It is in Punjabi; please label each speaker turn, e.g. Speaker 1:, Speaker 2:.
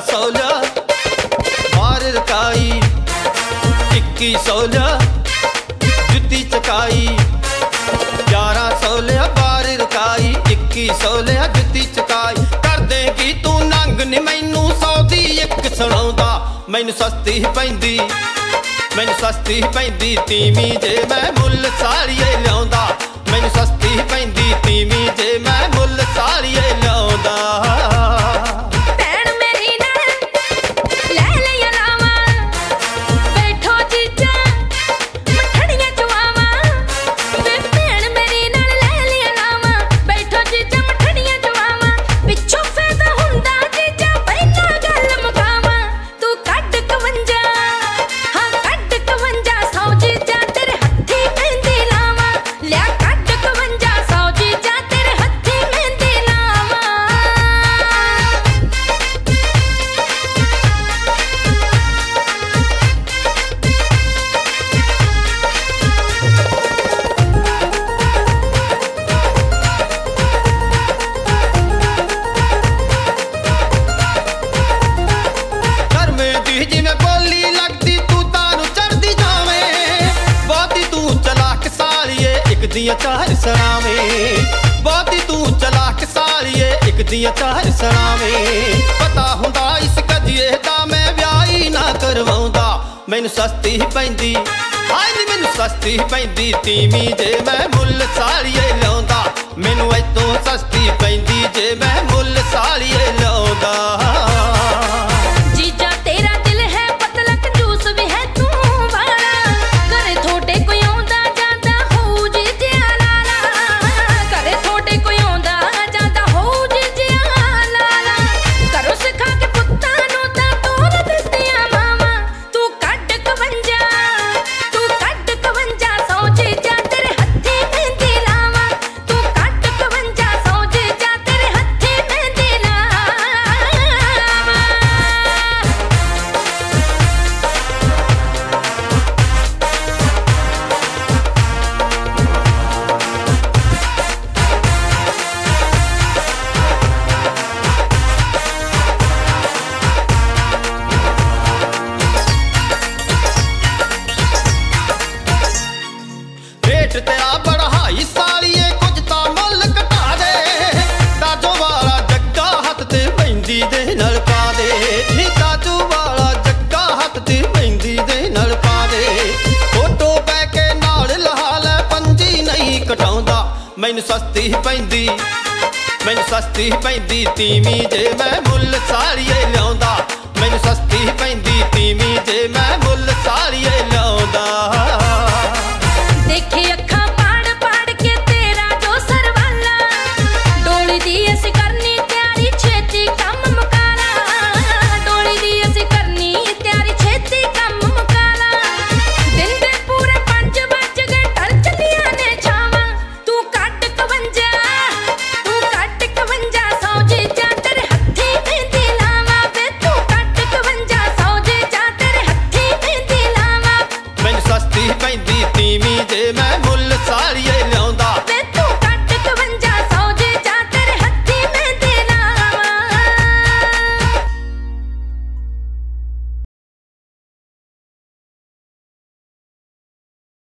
Speaker 1: 1100 ਲਿਆ ਬਾਹਰ ਰਕਾਈ 2100 ਲਿਆ ਜੁੱਤੀ ਚਕਾਈ 1100 ਲਿਆ ਬਾਹਰ ਰਕਾਈ 2100 ਲਿਆ ਜੁੱਤੀ ਚਕਾਈ ਕਰ ਦੇਗੀ ਤੂੰ ਨੰਗ ਨੀ ਮੈਨੂੰ 100 ਦੀ ਇੱਕ ਸੁਣਾਉਂਦਾ ਮੈਨੂੰ ਸਸਤੀ ਪੈਂਦੀ ਤੀਵੀਂ ਜੇ ਮੈਂ ਮੁੱਲ ਸਾੜੀਏ ਲਿਆਉਂਦਾ ਮੈਨੂੰ ਸਸਤੀ ਪੈਂਦੀ ਤੀਵੀਂ ਜੇ ਮੈਂ ਮੁੱਲ ਸਾੜੀਏ ਲਿਆਉਂਦਾ ਜਿਵੇਂ ਬੋਲੀ ਲੱਗਦੀ ਤੂੰ ਤਾਨੂੰ ਚੜਦੀ ਜਾਵੇਂ ਬਹੁਤੀ ਤੂੰ ਚਲਾਕ ਸਾਲੀਏ ਇੱਕ ਦੀਆਂ ਚਾਰ ਸਰਾਵੇਂ ਬਹੁਤੀ ਤੂੰ ਚਲਾਕ ਸਾਲੀਏ ਇੱਕ ਦੀਆਂ ਚਾਰ ਸਰਾਵੇਂ ਪਤਾ ਹੁੰਦਾ ਇਸ ਕਜੀਏ ਦਾ ਮੈਂ ਵਿਆਹ ਹੀ ਨਾ ਕਰਵਾਉਂਦਾ ਮੈਨੂੰ ਸਸਤੀ ਪੈਂਦੀ ਹਾਏ ਨੀ ਮੈਨੂੰ ਸਸਤੀ ਪੈਂਦੀ ਤੀਵੀਂ ਜੇ ਮੈਂ ਮੁੱਲ ਸਾਲੀਏ ਲਿਆਉਂਦਾ ਮੈਨੂੰ ਇੱਥੋਂ ਸਸਤੀ ਪੈਂਦੀ ਜੇ ਮੈਂ ਮੁੱਲ ਸਾਲੀਏ ਲਿਆਉਂਦਾ ਤੇਰਾ ਬੜਾ ਹਾਈ ਸਾਲੀਏ ਕੁਝ ਤਾਂ ਮੁੱਲ ਘਟਾ ਦੇ ਤਾਜੋ ਵਾਲਾ ਜੱਗਾ ਹੱਥ ਤੇ ਮਹਿੰਦੀ ਦੇ ਨਾਲ ਪਾ ਦੇ ਨੀ ਤਾਜੂ ਵਾਲਾ ਜੱਗਾ ਹੱਥ ਤੇ ਮਹਿੰਦੀ ਦੇ ਨਾਲ ਪਾ ਦੇ ਫੋਟੋ ਪੈ ਕੇ ਨਾਲ ਲਹਾ ਲੈ ਪੰਜੀ ਨਹੀਂ ਕਟਾਉਂਦਾ ਮੈਨੂੰ ਸਸਤੀ ਪੈਂਦੀ ਤੀਵੀਂ ਜੇ ਮੈਂ ਮੁੱਲ ਸਾਲੀਏ